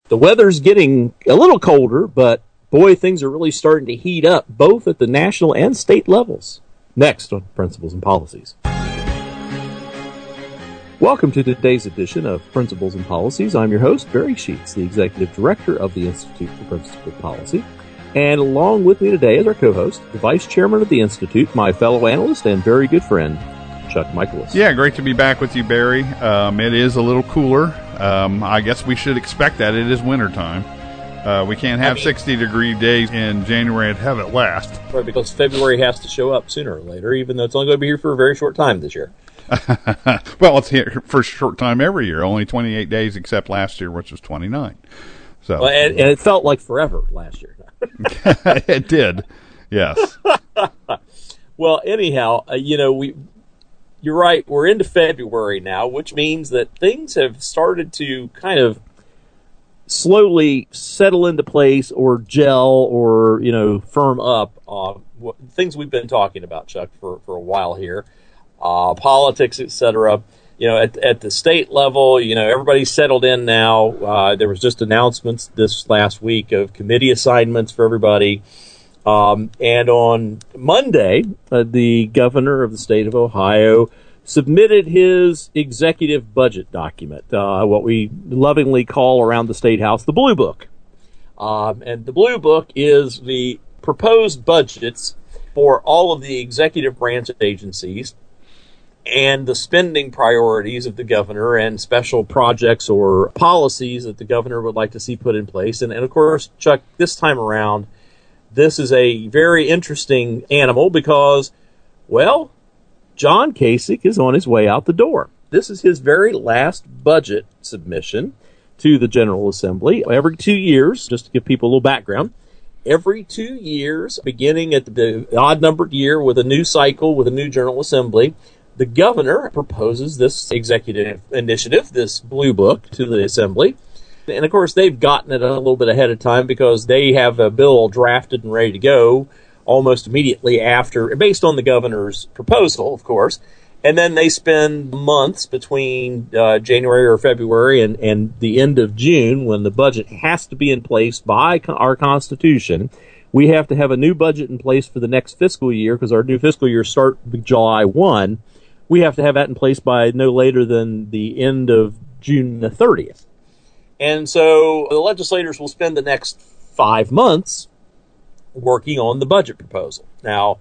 The weather's getting a little colder, but boy, things are really starting to heat up, both at the national and state levels. Next on Principles and Policies. Welcome to today's edition of Principles and Policies. I'm your host, Barry Sheets, the Executive Director of the Institute for Principled Policy. And along with me today is our co-host, the Vice Chairman of the Institute, my fellow analyst and very good friend, Chuck Michaelis. Yeah, great to be back with you, Barry. It is a little cooler. I guess we should expect that. It is wintertime. We can't have 60-degree days in January and have it last. Right, because February has to show up sooner or later, even though it's only going to be here for a very short time this year. Well, it's here for a short time every year. Only 28 days except last year, which was 29. So, well, and it felt like forever last year. It did, yes. Well, anyhow, you're right. We're into February now, which means that things have started to kind of slowly settle into place or gel or, firm up. Things we've been talking about, Chuck, for a while here. Politics, etc. At the state level, everybody's settled in now. There was just announcements this last week of committee assignments for everybody. And on Monday, the governor of the state of Ohio submitted his executive budget document, what we lovingly call around the State House the Blue Book. And the Blue Book is the proposed budgets for all of the executive branch agencies and the spending priorities of the governor and special projects or policies that the governor would like to see put in place. And of course, Chuck, this time around, this is a very interesting animal because, well, John Kasich is on his way out the door. This is his very last budget submission to the General Assembly. Every 2 years, just to give people a little background, every 2 years, beginning at the odd-numbered year with a new cycle, with a new General Assembly, the governor proposes this executive initiative, this Blue Book, to the Assembly. And, of course, they've gotten it a little bit ahead of time because they have a bill drafted and ready to go almost immediately after, based on the governor's proposal, of course. And then they spend months between January or February and the end of June when the budget has to be in place by our Constitution. We have to have a new budget in place for the next fiscal year because our new fiscal year starts July 1. We have to have that in place by no later than the end of June the 30th. And so the legislators will spend the next 5 months working on the budget proposal. Now,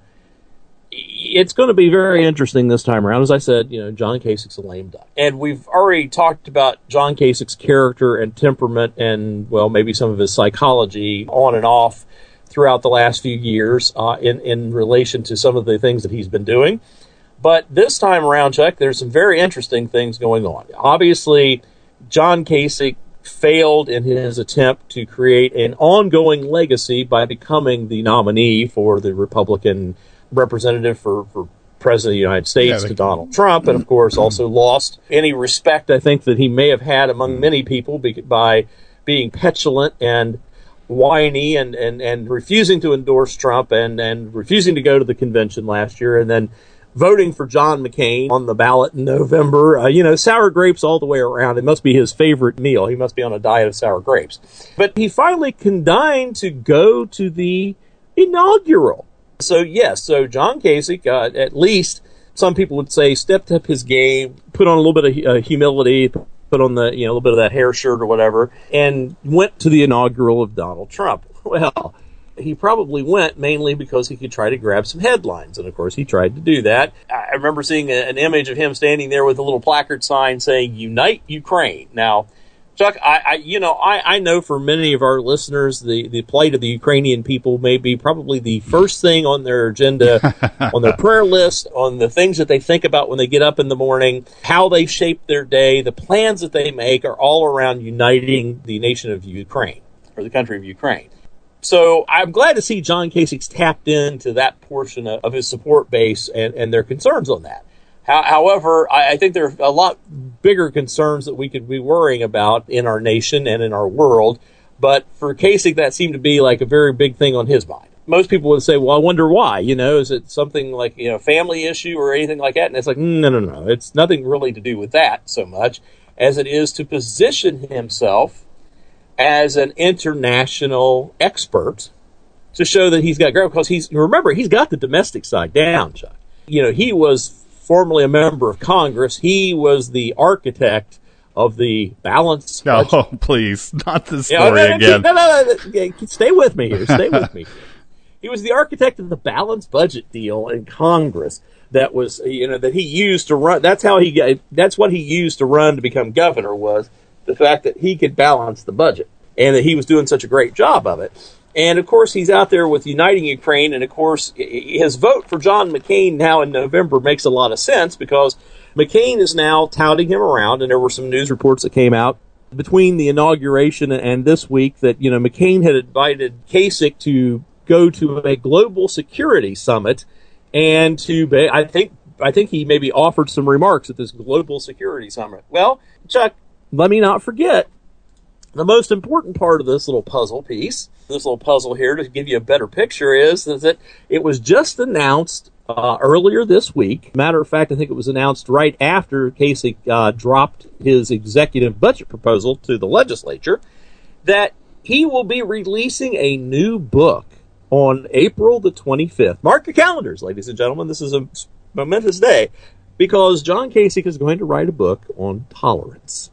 it's going to be very interesting this time around. As I said, John Kasich's a lame duck. And we've already talked about John Kasich's character and temperament and, well, maybe some of his psychology on and off throughout the last few years in relation to some of the things that he's been doing. But this time around, Chuck, there's some very interesting things going on. Obviously, John Kasich failed in his attempt to create an ongoing legacy by becoming the nominee for the Republican representative for President of the United States to Donald Trump, and of course also lost any respect, I think, that he may have had among many people by being petulant and whiny and refusing to endorse Trump and refusing to go to the convention last year and then voting for John McCain on the ballot in November. Sour grapes all the way around. It must be his favorite meal. He must be on a diet of sour grapes. But he finally connived to go to the inaugural. So John Kasich, at least some people would say, stepped up his game, put on a little bit of humility, put on the, a little bit of that hair shirt or whatever, and went to the inaugural of Donald Trump. Well, he probably went mainly because he could try to grab some headlines. And, of course, he tried to do that. I remember seeing an image of him standing there with a little placard sign saying, "Unite Ukraine." Now, Chuck, I know for many of our listeners, the plight of the Ukrainian people may be probably the first thing on their agenda, on their prayer list, on the things that they think about when they get up in the morning, how they shape their day, the plans that they make are all around uniting the nation of Ukraine, or the country of Ukraine. So I'm glad to see John Kasich's tapped into that portion of his support base and their concerns on that. However, I think there are a lot bigger concerns that we could be worrying about in our nation and in our world. But for Kasich, that seemed to be like a very big thing on his mind. Most people would say, well, I wonder why. Is it something like, family issue or anything like that? And it's like, no. It's nothing really to do with that so much as it is to position himself as an international expert to show that he's got ground, because he's got the domestic side down, Chuck. He was formerly a member of Congress. He was the architect of the balanced budget. Oh, please, not this story again. No. Stay with me here. Stay with me. He was the architect of the balanced budget deal in Congress that was, that he used to run. That's what he used to run to become governor, was the fact that he could balance the budget and that he was doing such a great job of it. And, of course, he's out there with Uniting Ukraine. And, of course, his vote for John McCain now in November makes a lot of sense, because McCain is now touting him around. And there were some news reports that came out between the inauguration and this week that, McCain had invited Kasich to go to a global security summit and I think he maybe offered some remarks at this global security summit. Well, Chuck, let me not forget the most important part of this little puzzle piece, this little puzzle here to give you a better picture, is that it was just announced earlier this week. Matter of fact, I think it was announced right after Kasich dropped his executive budget proposal to the legislature, that he will be releasing a new book on April the 25th. Mark your calendars, ladies and gentlemen. This is a momentous day, because John Kasich is going to write a book on tolerance.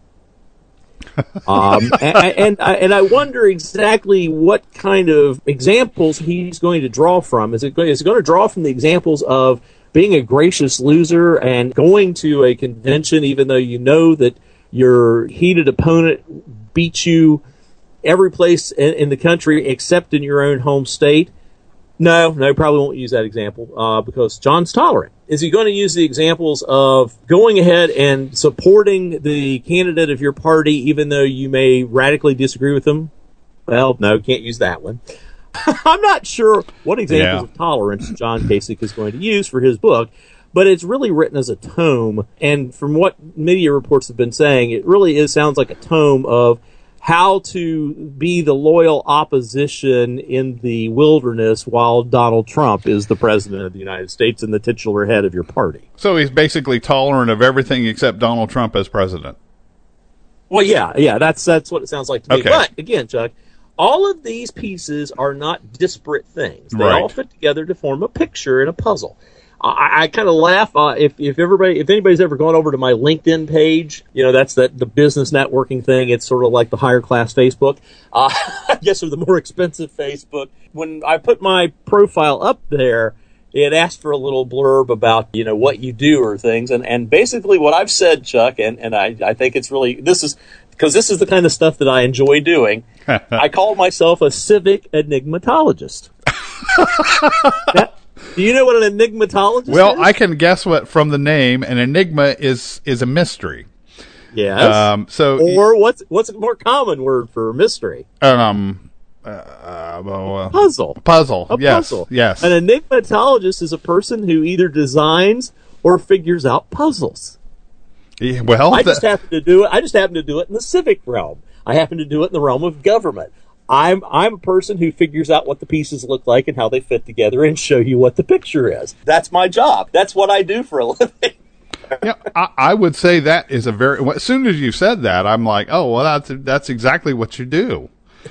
And I wonder exactly what kind of examples he's going to draw from. Is it going to draw from the examples of being a gracious loser and going to a convention even though you know that your heated opponent beat you every place in the country except in your own home state? No, probably won't use that example because John's tolerant. Is he going to use the examples of going ahead and supporting the candidate of your party even though you may radically disagree with them? Well, no, can't use that one. I'm not sure what examples of tolerance John Kasich is going to use for his book, but it's really written as a tome, and from what media reports have been saying, it really sounds like a tome of how to be the loyal opposition in the wilderness while Donald Trump is the president of the United States and the titular head of your party. So he's basically tolerant of everything except Donald Trump as president. Well, yeah, that's what it sounds like to me. Okay. But again, Chuck, all of these pieces are not disparate things. They all fit together to form a picture and a puzzle. I kind of laugh if anybody's ever gone over to my LinkedIn page, that's the business networking thing. It's sort of like the higher class Facebook, I guess, or the more expensive Facebook. When I put my profile up there, it asked for a little blurb about, what you do or things. And basically what I've said, Chuck, and I think it's really, this is the kind of stuff that I enjoy doing. I call myself a civic enigmatologist. Do you know what an enigmatologist is? Well, I can guess what from the name. An enigma is a mystery. Yes. Or what's a more common word for mystery? Puzzle. Puzzle. A yes. puzzle. Yes. An enigmatologist is a person who either designs or figures out puzzles. Yeah, well, I just happen to do it in the civic realm. I happen to do it in the realm of government. I'm a person who figures out what the pieces look like and how they fit together and show you what the picture is. That's my job. That's what I do for a living. Yeah, I would say that is as soon as you said that, I'm like, oh, well, that's exactly what you do.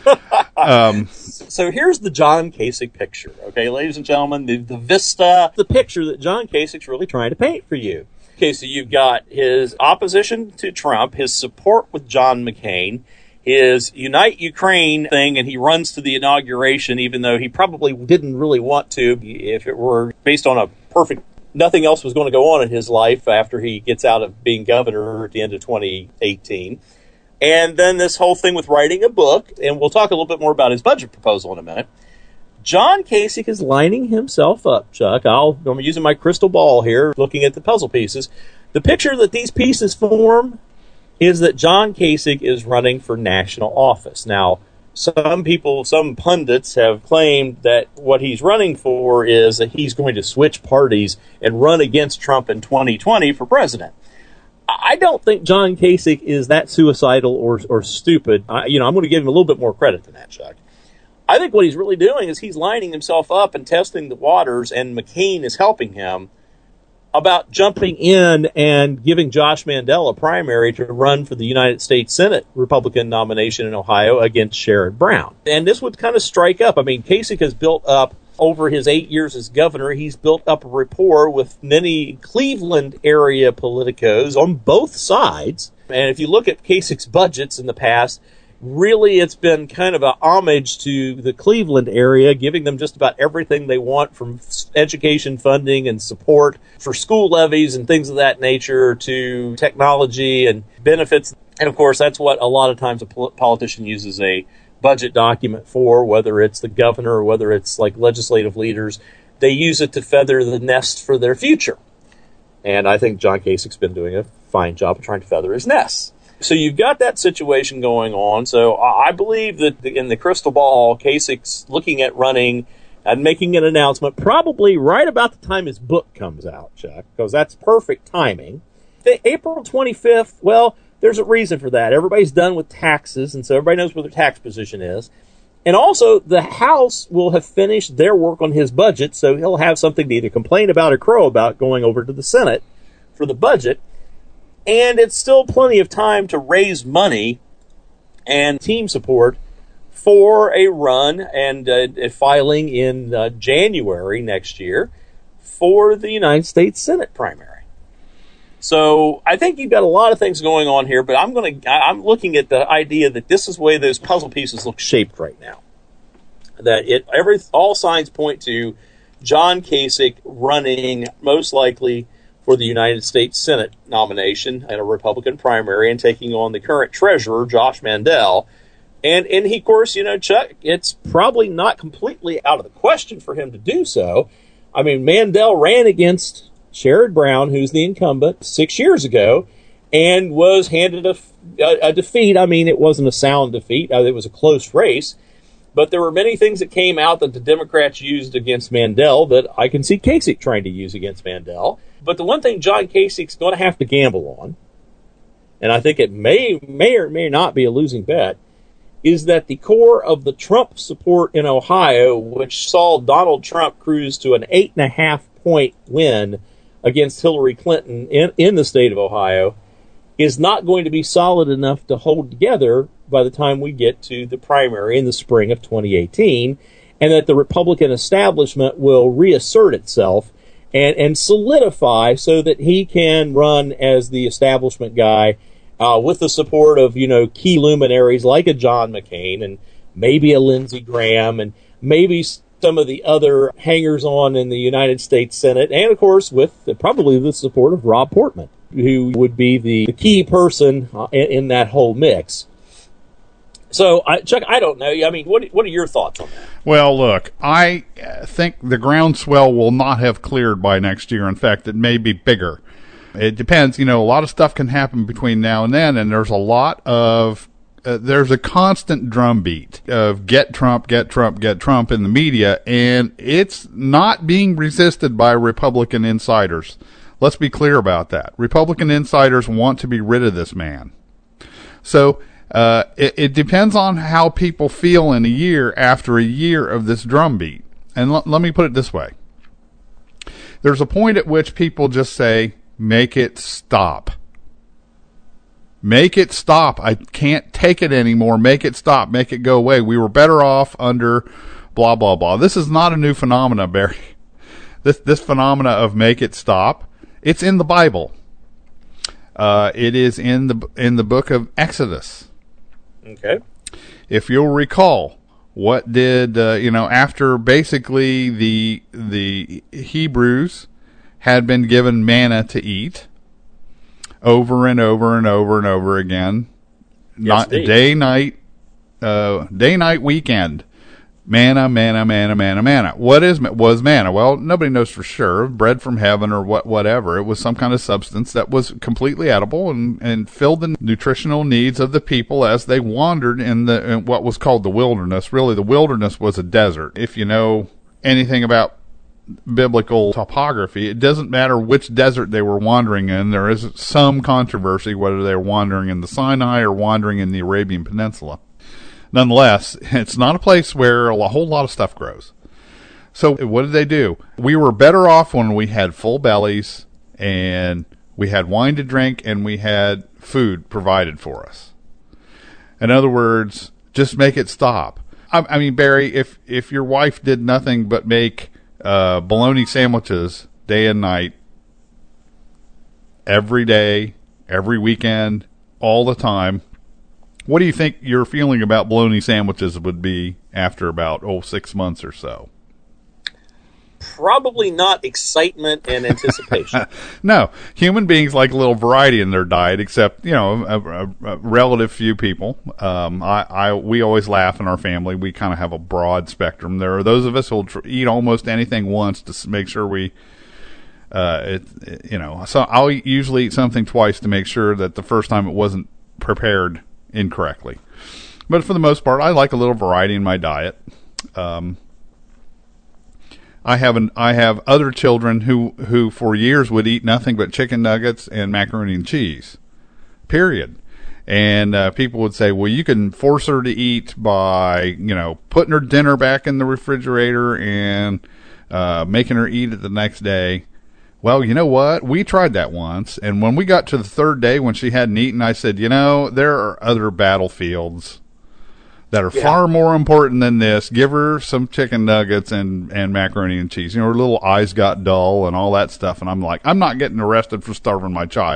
So here's the John Kasich picture. Okay, ladies and gentlemen, the vista, the picture that John Kasich's really trying to paint for you. Okay, so you've got his opposition to Trump, his support with John McCain, his Unite Ukraine thing, and he runs to the inauguration even though he probably didn't really want to if it were based on a perfect, nothing else was going to go on in his life after he gets out of being governor at the end of 2018. And then this whole thing with writing a book, and we'll talk a little bit more about his budget proposal in a minute. John Kasich is lining himself up, Chuck. I'm using my crystal ball here, looking at the puzzle pieces. The picture that these pieces form is that John Kasich is running for national office. Now, some pundits have claimed that what he's running for is that he's going to switch parties and run against Trump in 2020 for president. I don't think John Kasich is that suicidal or stupid. I'm going to give him a little bit more credit than that, Chuck. I think what he's really doing is he's lining himself up and testing the waters, and McCain is helping him about jumping in and giving Josh Mandel a primary to run for the United States Senate Republican nomination in Ohio against Sherrod Brown. And this would kind of strike up. I mean, Kasich has built up, over his 8 years as governor, he's built up a rapport with many Cleveland area politicos on both sides. And if you look at Kasich's budgets in the past, really it's been kind of a homage to the Cleveland area, giving them just about everything they want, from education funding and support for school levies and things of that nature to technology and benefits. And of course, that's what a lot of times a politician uses a budget document for, whether it's the governor or whether it's like legislative leaders. They use it to feather the nest for their future. And I think John Kasich's been doing a fine job of trying to feather his nest. So you've got that situation going on. So I believe that in the crystal ball, Kasich's looking at running and making an announcement probably right about the time his book comes out, Chuck, because that's perfect timing. April 25th, well, there's a reason for that. Everybody's done with taxes, and so everybody knows what their tax position is. And also, the House will have finished their work on his budget, so he'll have something to either complain about or crow about going over to the Senate for the budget. And it's still plenty of time to raise money and team support for a run and a filing in January next year for the United States Senate primary. So I think you've got a lot of things going on here, but I'm looking at the idea that this is the way those puzzle pieces look shaped right now. That all signs point to John Kasich running most likely for the United States Senate nomination in a Republican primary and taking on the current treasurer, Josh Mandel. And he, of course, Chuck, it's probably not completely out of the question for him to do so. I mean, Mandel ran against Sherrod Brown, who's the incumbent, 6 years ago, and was handed a defeat. I mean, it wasn't a sound defeat. It was a close race. But there were many things that came out that the Democrats used against Mandel that I can see Kasich trying to use against Mandel. But the one thing John Kasich's going to have to gamble on, and I think it may or may not be a losing bet, is that the core of the Trump support in Ohio, which saw Donald Trump cruise to an 8.5-point win against Hillary Clinton in the state of Ohio, is not going to be solid enough to hold together by the time we get to the primary in the spring of 2018, and that the Republican establishment will reassert itself and solidify so that he can run as the establishment guy with the support of, key luminaries like a John McCain and maybe a Lindsey Graham and maybe some of the other hangers-on in the United States Senate, and, of course, with probably the support of Rob Portman, who would be the key person in that whole mix. So, Chuck, I don't know. I mean, what are your thoughts on that? Well, look, I think the groundswell will not have cleared by next year. In fact, it may be bigger. It depends. A lot of stuff can happen between now and then, and there's a lot of there's a constant drumbeat of get Trump, get Trump, get Trump in the media, and it's not being resisted by Republican insiders. Let's be clear about that. Republican insiders want to be rid of this man. So it depends on how people feel in a year after a year of this drumbeat. And let me put it this way. There's a point at which people just say, make it stop. Make it stop. I can't take it anymore. Make it stop. Make it go away. We were better off under blah, blah, blah. This is not a new phenomena, Barry. This phenomena of make it stop, it's in the Bible. It is in the book of Exodus. Okay. If you'll recall, what did, after basically the Hebrews had been given manna to eat, over and over and over and over again. Yes, day, night, weekend. Manna, manna, manna, manna, manna. Was manna? Well, nobody knows for sure. Bread from heaven or whatever. It was some kind of substance that was completely edible and filled the nutritional needs of the people as they wandered in what was called the wilderness. Really, the wilderness was a desert. If you know anything about biblical topography, it doesn't matter which desert they were wandering in. There is some controversy whether they were wandering in the Sinai or wandering in the Arabian Peninsula. Nonetheless, it's not a place where a whole lot of stuff grows. So what did they do? We were better off when we had full bellies and we had wine to drink, and we had food provided for us. In other words, just make it stop. I mean, Barry, if your wife did nothing but make bologna sandwiches day and night, every day, every weekend, all the time, what do you think your feeling about bologna sandwiches would be after about 6 months or so? Probably not excitement and anticipation. No, human beings like a little variety in their diet, except a relative few people. We always laugh in our family. We kind of have a broad spectrum. There are those of us who'll eat almost anything once to make sure we. So I'll usually eat something twice to make sure that the first time it wasn't prepared incorrectly. But for the most part, I like a little variety in my diet. I have other children who for years would eat nothing but chicken nuggets and macaroni and cheese, period. And people would say, well, you can force her to eat by, putting her dinner back in the refrigerator and making her eat it the next day. Well, you know what? We tried that once, and when we got to the third day when she hadn't eaten, I said, there are other battlefields that are far more important than this. Give her some chicken nuggets and macaroni and cheese. Her little eyes got dull and all that stuff. And I'm like, I'm not getting arrested for starving my child.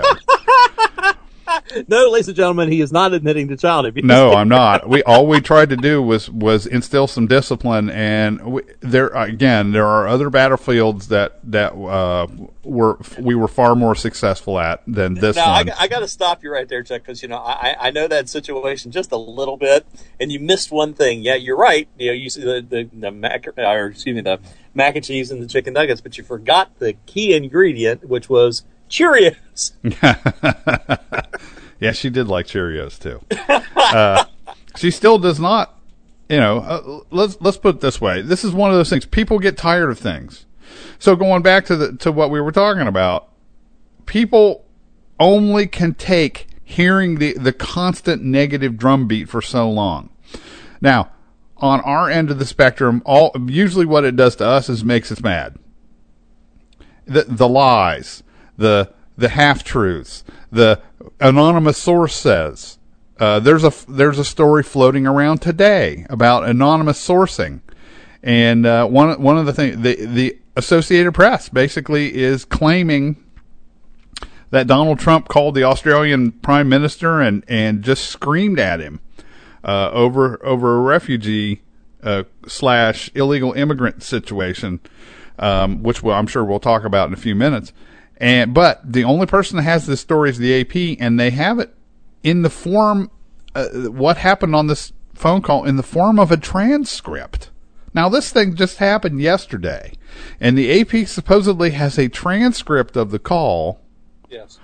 No, ladies and gentlemen, he is not admitting to child abuse. No, I'm not. All we tried to do was instill some discipline, and there are other battlefields that we were far more successful at than this one. I got to stop you right there, Chuck, because I know that situation just a little bit, and you missed one thing. Yeah, you're right. You see the mac and cheese and the chicken nuggets, but you forgot the key ingredient, which was Cheerios. Yeah, she did like Cheerios too. She still does not. Let's put it this way. This is one of those things. People get tired of things. So going back to what we were talking about, people only can take hearing the constant negative drumbeat for so long. Now, on our end of the spectrum, usually what it does to us is makes us mad. The lies, the half-truths, the anonymous source says. There's a story floating around today about anonymous sourcing, and one of the things the Associated Press basically is claiming that Donald Trump called the Australian Prime Minister and just screamed at him over a refugee / illegal immigrant situation, which I'm sure we'll talk about in a few minutes. But the only person that has this story is the AP, and they have it in the form, what happened on this phone call, in the form of a transcript. Now, this thing just happened yesterday, and the AP supposedly has a transcript of the call. Yes.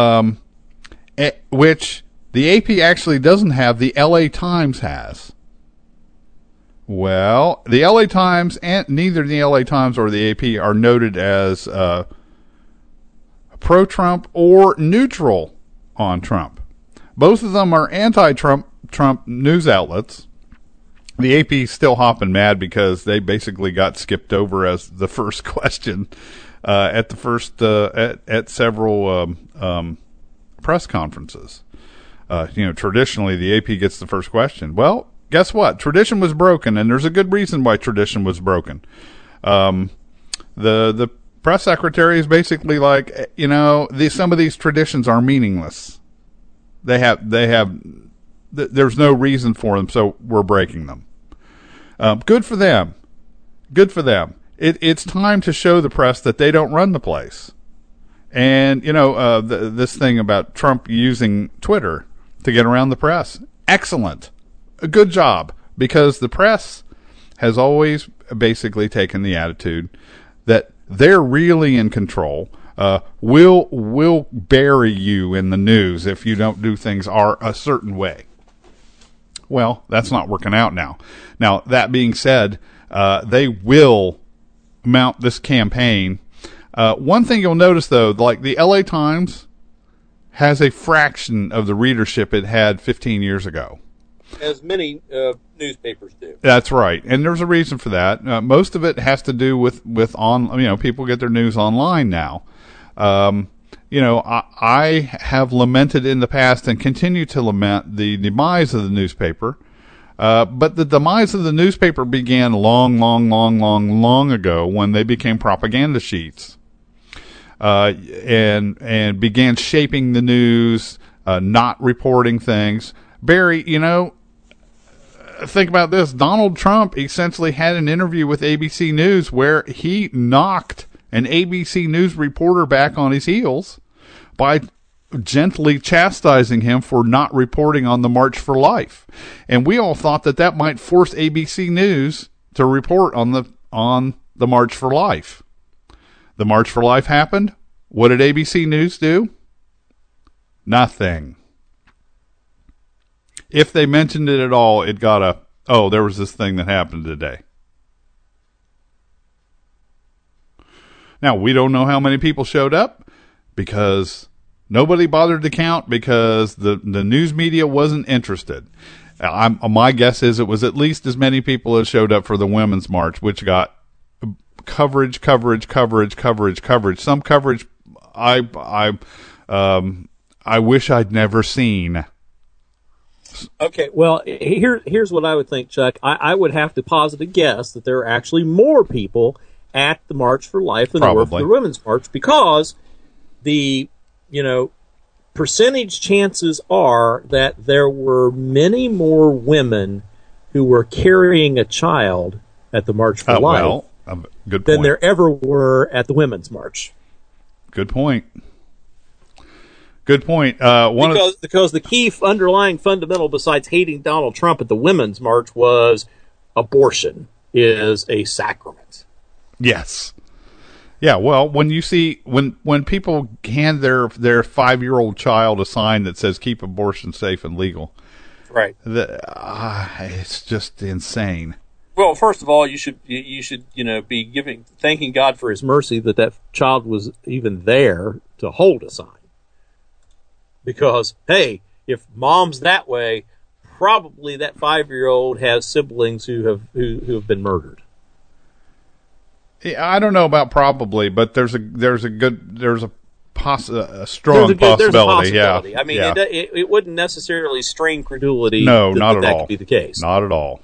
Which the AP actually doesn't have, the LA Times has. Well, the LA Times, and neither the LA Times or the AP are noted as pro-Trump or neutral on Trump. Both of them are anti-Trump news outlets. The AP is still hopping mad because they basically got skipped over as the first question at several press conferences. Traditionally the AP gets the first question. Well, guess what? Tradition was broken, and there's a good reason why tradition was broken. The press secretary is basically like, some of these traditions are meaningless. There's no reason for them, so we're breaking them. Good for them. Good for them. It's time to show the press that they don't run the place. And, this thing about Trump using Twitter to get around the press. Excellent. A good job. Because the press has always basically taken the attitude that they're really in control. We'll bury you in the news if you don't do things a certain way. Well, that's not working out now. Now, that being said, they will mount this campaign. One thing you'll notice, though, like the LA Times has a fraction of the readership it had 15 years ago. As many newspapers do. That's right, and there's a reason for that. Most of it has to do with people get their news online now. I have lamented in the past and continue to lament the demise of the newspaper. But the demise of the newspaper began long ago when they became propaganda sheets, and began shaping the news, not reporting things. Barry, think about this. Donald Trump essentially had an interview with ABC News where he knocked an ABC News reporter back on his heels by gently chastising him for not reporting on the March for Life. And we all thought that might force ABC News to report on the March for Life. The March for Life happened. What did ABC News do? Nothing. If they mentioned it at all, it got there was this thing that happened today. Now, we don't know how many people showed up because nobody bothered to count because the news media wasn't interested. My guess is it was at least as many people as showed up for the Women's March, which got coverage. Some coverage I wish I'd never seen. Okay, well, here's what I would think, Chuck. I would have to posit a guess that there are actually more people at the March for Life than there were for the Women's March, because the percentage chances are that there were many more women who were carrying a child at the March for Life good point. than there ever were at the Women's March. Good point. Good point. Because the key underlying fundamental, besides hating Donald Trump at the Women's March, was abortion is a sacrament. Yes. Yeah, well, when you see when people hand their 5-year-old child a sign that says "Keep abortion safe and legal," right? It's just insane. Well, first of all, you should be thanking God for His mercy that child was even there to hold a sign. Because hey, if mom's that way, probably that 5-year-old has siblings who have been murdered. I don't know about probably, but there's a strong possibility. Yeah, I mean, yeah. It wouldn't necessarily strain credulity. No, not at all. That could be the case. Not at all.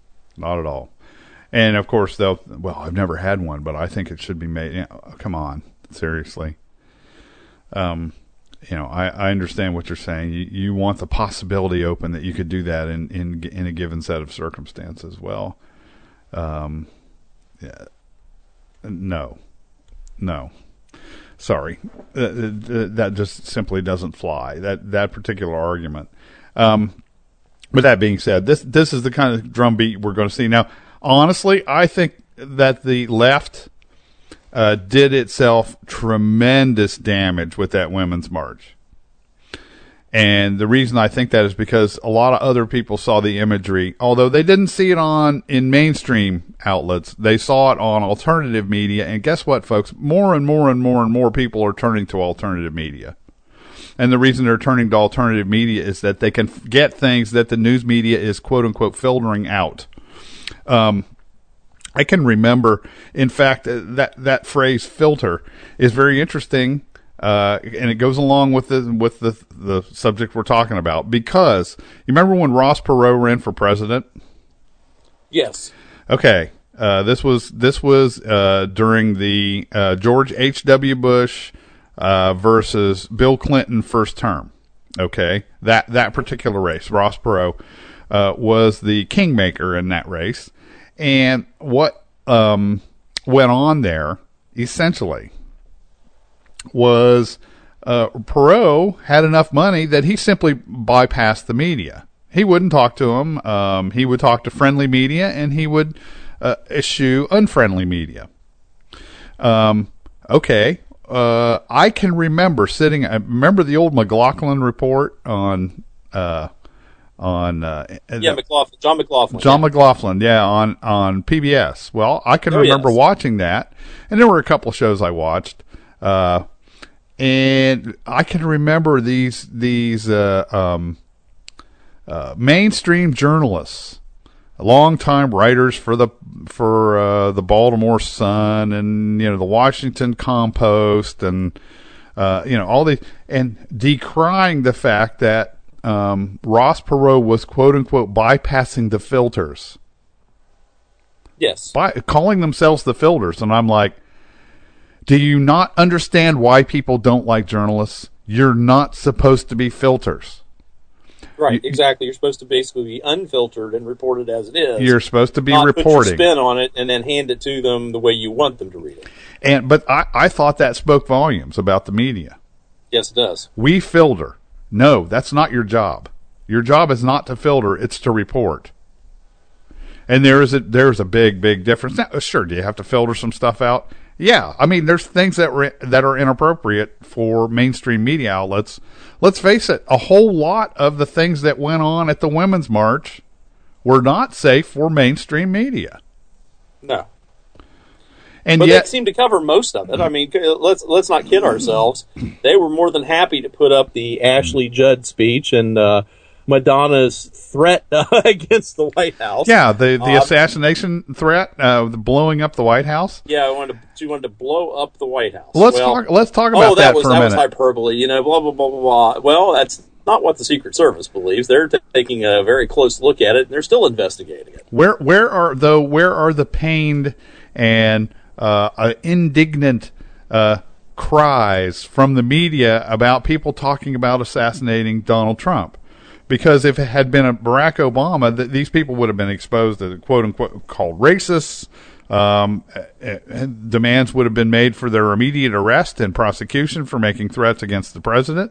And of course, I've never had one, but I think it should be made. Come on, seriously. I understand what you're saying. You want the possibility open that you could do that in a given set of circumstances. Well, yeah. No. Sorry. That just simply doesn't fly. That particular argument. With that being said, this is the kind of drumbeat we're going to see. Now, honestly, I think that the left did itself tremendous damage with that Women's March. And the reason I think that is because a lot of other people saw the imagery, although they didn't see it in mainstream outlets. They saw it on alternative media. And guess what, folks? More and more people are turning to alternative media. And the reason they're turning to alternative media is that they can get things that the news media is quote unquote filtering out. I can remember, in fact, that phrase filter is very interesting. And it goes along with the subject we're talking about, because you remember when Ross Perot ran for president? Yes. Okay. This was during the George H.W. Bush versus Bill Clinton first term. Okay. That particular race, Ross Perot was the kingmaker in that race. And what went on there essentially was Perot had enough money that he simply bypassed the media. He wouldn't talk to them. He would talk to friendly media, and he would eschew unfriendly media. Okay. I can remember I remember the old McLaughlin report on John McLaughlin. John McLaughlin, yeah, on PBS. Well, I can remember watching that, and there were a couple of shows I watched. And I can remember these mainstream journalists, longtime writers for the Baltimore Sun and the Washington Compost and all these, and decrying the fact that Ross Perot was quote unquote bypassing the filters. Yes. By calling themselves the filters. And I'm like, do you not understand why people don't like journalists? You're not supposed to be filters. Right, exactly. You're supposed to basically be unfiltered and report it as it is. You're supposed to be not reporting. Put your spin on it and then hand it to them the way you want them to read it. But I thought that spoke volumes about the media. Yes, it does. We filter. No, that's not your job. Your job is not to filter, it's to report. And there's a big, big difference. Now, sure, do you have to filter some stuff out? Yeah. I mean, there's things that are inappropriate for mainstream media outlets. Let's face it, a whole lot of the things that went on at the Women's March were not safe for mainstream media. No. And but yet, they seem to cover most of it. I mean, let's not kid ourselves. They were more than happy to put up the Ashley Judd speech and Madonna's threat against the White House. Yeah, the assassination threat, the blowing up the White House. Yeah, she wanted to blow up the White House. Let's talk about that for a minute. That was hyperbole, blah, blah, blah, blah, blah. Well, that's not what the Secret Service believes. They're taking a very close look at it, and they're still investigating it. Where are the pained and indignant cries from the media about people talking about assassinating Donald Trump? Because if it had been a Barack Obama, these people would have been exposed to quote-unquote called racists. Demands would have been made for their immediate arrest and prosecution for making threats against the president.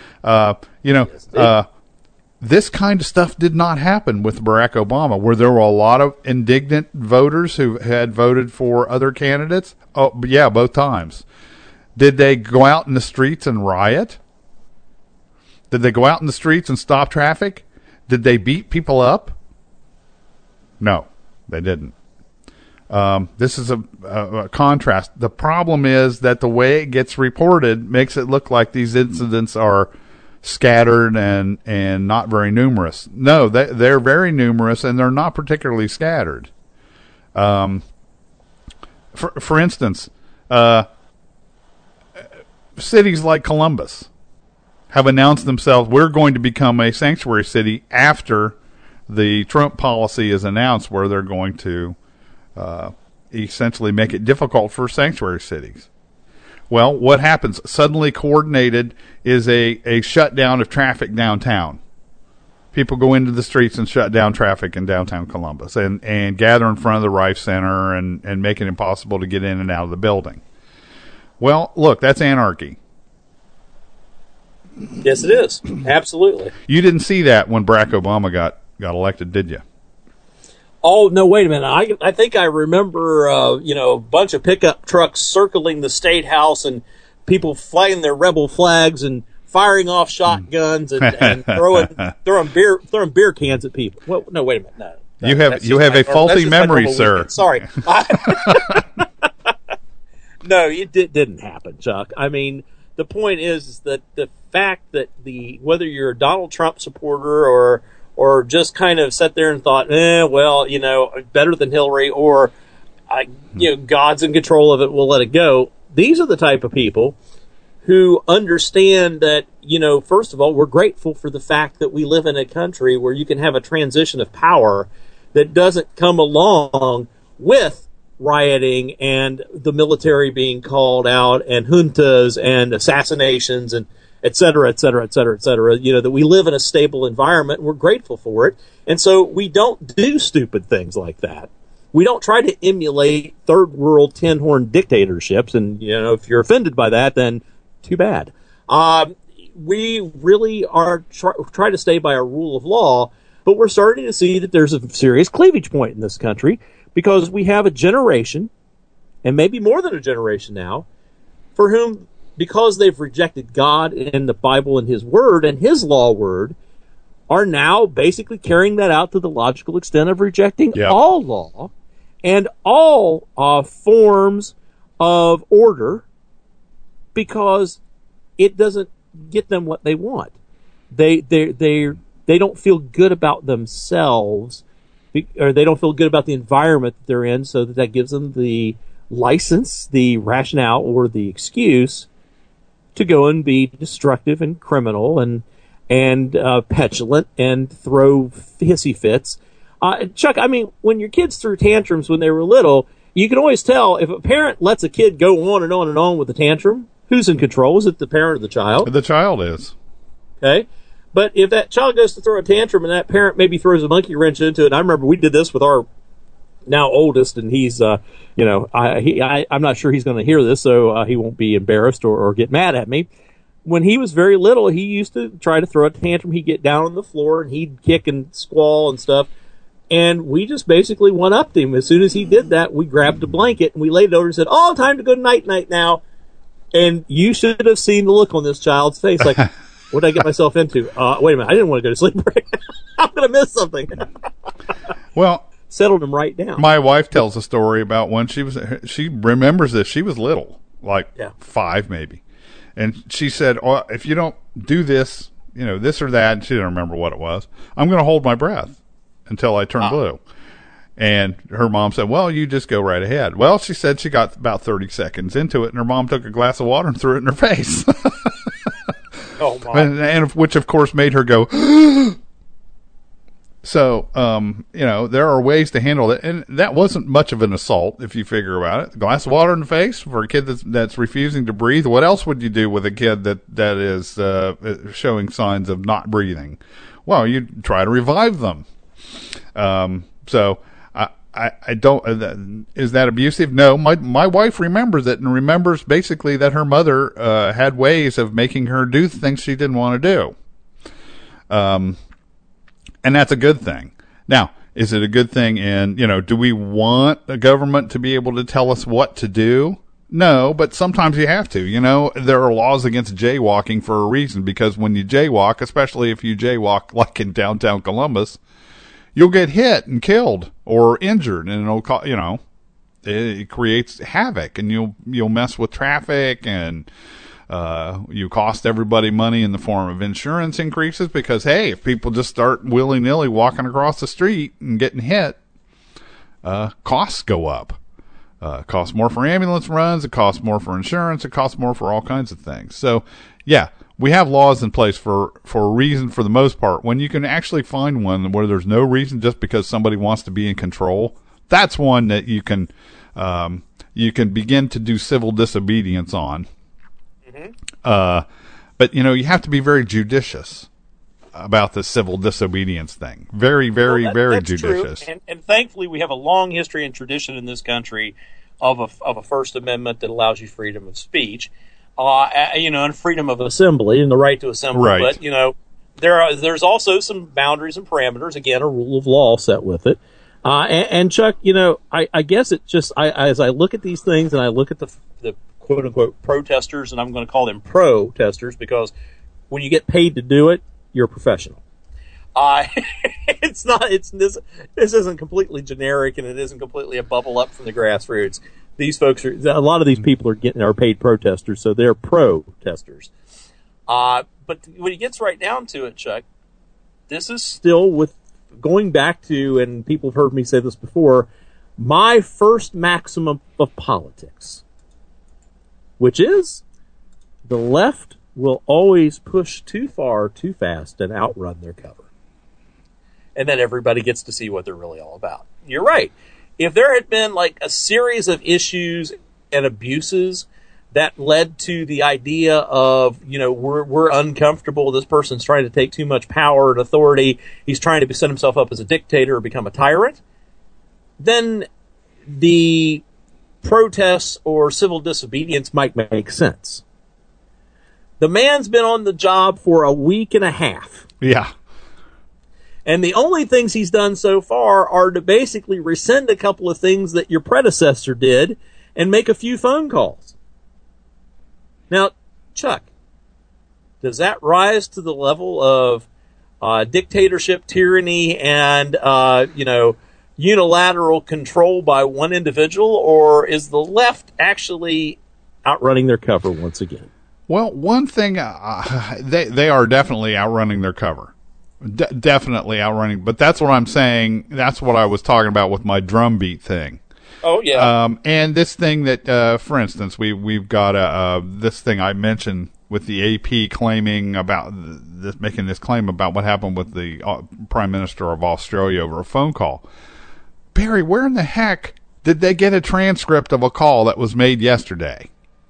This kind of stuff did not happen with Barack Obama, where there were a lot of indignant voters who had voted for other candidates. Oh, yeah, both times. Did they go out in the streets and riot? Did they go out in the streets and stop traffic? Did they beat people up? No, they didn't. This is a contrast. The problem is that the way it gets reported makes it look like these incidents are scattered and not very numerous. No, they're very numerous, and they're not particularly scattered. For instance, cities like Columbus have announced themselves, we're going to become a sanctuary city after the Trump policy is announced, where they're going to essentially make it difficult for sanctuary cities. Well, what happens? Suddenly coordinated is a shutdown of traffic downtown. People go into the streets and shut down traffic in downtown Columbus and gather in front of the Rife Center and make it impossible to get in and out of the building. Well, look, that's anarchy. Yes, it is. Absolutely. You didn't see that when Barack Obama got elected, did you? Oh, no, wait a minute. I think I remember, a bunch of pickup trucks circling the State House and people flying their rebel flags and firing off shotguns and throwing beer cans at people. Well, no, wait a minute. No. You have a faulty memory, sir. Weekend. Sorry. No, it didn't happen, Chuck. I mean, the point is that the fact that whether you're a Donald Trump supporter or just kind of sat there and thought, better than Hillary, or God's in control of it, we'll let it go. These are the type of people who understand that, first of all, we're grateful for the fact that we live in a country where you can have a transition of power that doesn't come along with rioting and the military being called out and juntas and assassinations and et cetera, et cetera, et cetera, et cetera. That we live in a stable environment and we're grateful for it. And so we don't do stupid things like that. We don't try to emulate third world tin-horn dictatorships. And, if you're offended by that, then too bad. We really are try to stay by a rule of law, but we're starting to see that there's a serious cleavage point in this country because we have a generation, and maybe more than a generation now, for whom, because they've rejected God and the Bible and His Word and His law word, are now basically carrying that out to the logical extent of rejecting all law and all forms of order because it doesn't get them what they want. They don't feel good about themselves, or they don't feel good about the environment that they're in, so that gives them the license, the rationale, or the excuse to go and be destructive and criminal and petulant and throw hissy fits. Chuck, I mean, when your kids threw tantrums when they were little, you can always tell if a parent lets a kid go on and on and on with a tantrum, who's in control? Is it the parent or the child? The child is. Okay. But if that child goes to throw a tantrum and that parent maybe throws a monkey wrench into it, and I remember we did this with our now oldest, and he's, I'm not sure he's going to hear this, so he won't be embarrassed or get mad at me. When he was very little, he used to try to throw a tantrum. He'd get down on the floor and he'd kick and squall and stuff. And we just basically one-upped him. As soon as he did that, we grabbed a blanket and we laid it over and said, "Oh, time to go night-night now." And you should have seen the look on this child's face. Like, what did I get myself into? Wait a minute, I didn't want to go to sleep. I'm going to miss something. Well, settled him right down. My wife tells a story about when she remembers this. She was little, like 5 maybe. And she said, "Oh, if you don't do this, this or that," and she didn't remember what it was, "I'm going to hold my breath until I turn blue." And her mom said, "Well, you just go right ahead." Well, she said she got about 30 seconds into it, and her mom took a glass of water and threw it in her face. Oh, my. And which, of course, made her go, So, there are ways to handle it. And that wasn't much of an assault, if you figure about it. A glass of water in the face for a kid that's refusing to breathe. What else would you do with a kid that is showing signs of not breathing? Well, you try to revive them. So I don't, is that abusive? No, my wife remembers it and remembers basically that her mother, had ways of making her do things she didn't want to do. And that's a good thing. Now, is it a good thing do we want the government to be able to tell us what to do? No, but sometimes you have to. There are laws against jaywalking for a reason, because when you jaywalk, especially if you jaywalk like in downtown Columbus, you'll get hit and killed or injured, and it creates havoc, and you'll mess with traffic, and you cost everybody money in the form of insurance increases, because hey, if people just start willy-nilly walking across the street and getting hit, costs go up. It costs more for ambulance runs, it costs more for insurance, it costs more for all kinds of things. So yeah, we have laws in place for a reason, for the most part. When you can actually find one where there's no reason, just because somebody wants to be in control, that's one that you can begin to do civil disobedience on. But you have to be very judicious about the civil disobedience thing. Very, very, very judicious. True. And thankfully, we have a long history and tradition in this country of a First Amendment that allows you freedom of speech, and freedom of assembly and the right to assemble. Right. But there's also some boundaries and parameters. Again, a rule of law set with it. And Chuck, I guess it just as I look at these things and I look at the quote unquote protesters, and I'm going to call them protesters because when you get paid to do it, you're a professional. This isn't completely generic, and it isn't completely a bubble up from the grassroots. These folks a lot of these people are paid protesters, so they're protesters. But when it gets right down to it, Chuck, this is still with going back to, and people have heard me say this before, my first maximum of politics, which is the left will always push too far, too fast, and outrun their cover. And then everybody gets to see what they're really all about. You're right. If there had been like a series of issues and abuses that led to the idea of, we're uncomfortable, this person's trying to take too much power and authority, he's trying to set himself up as a dictator or become a tyrant, then the protests or civil disobedience might make sense. The man's been on the job for a week and a half. Yeah. And the only things he's done so far are to basically rescind a couple of things that your predecessor did and make a few phone calls. Now, Chuck, does that rise to the level of dictatorship, tyranny, and, unilateral control by one individual, or is the left actually outrunning their cover once again? Well, one thing, they are definitely outrunning their cover. Definitely outrunning. But that's what I'm saying. That's what I was talking about with my drumbeat thing. Oh, yeah. And this thing that, for instance, we've got this thing I mentioned with the AP claiming about this, making this claim about what happened with the Prime Minister of Australia over a phone call. Barry, where in the heck did they get a transcript of a call that was made yesterday?